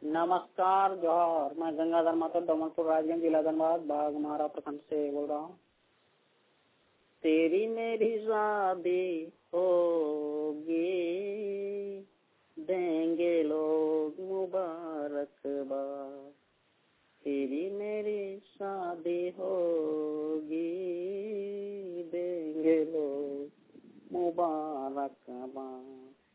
नमस्कार जोहर। मैं गंगाधर माथुर डोमनपुर राजगंज जिला धनबाद बाघमारा प्रखंड से बोल रहा हूँ। तेरी मेरी शादी होगी, देंगे लोग मुबारकबाद। तेरी मेरी शादी होगी, देंगे लोग मुबारकबाद।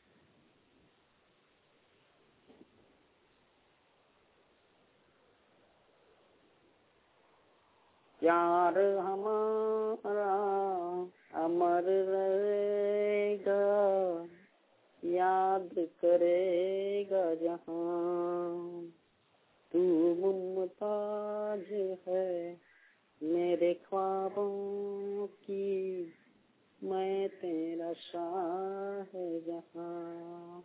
प्यार हमारा अमर रहेगा, याद करेगा जहां। तू मुमताज है मेरे ख्वाबों की, मैं तेरा शाह जहां।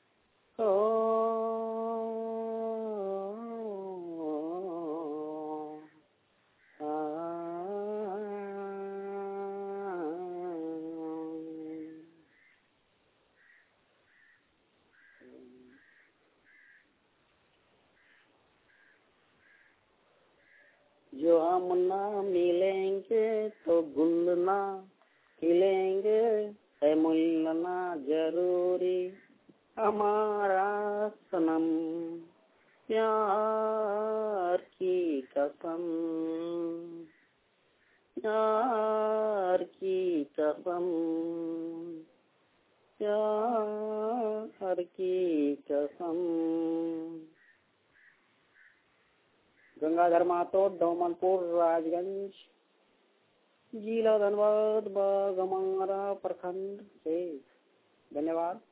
जो हम ना मिलेंगे तो गुल ना खिलेंगे, है मिलना जरूरी हमारा सनम। प्यार की कसम, प्यार की कसम, प्यार की कसम। गंगाधर माथुर डोमनपुर राजगंज जिला धनबाद बाघमारा प्रखंड से। धन्यवाद।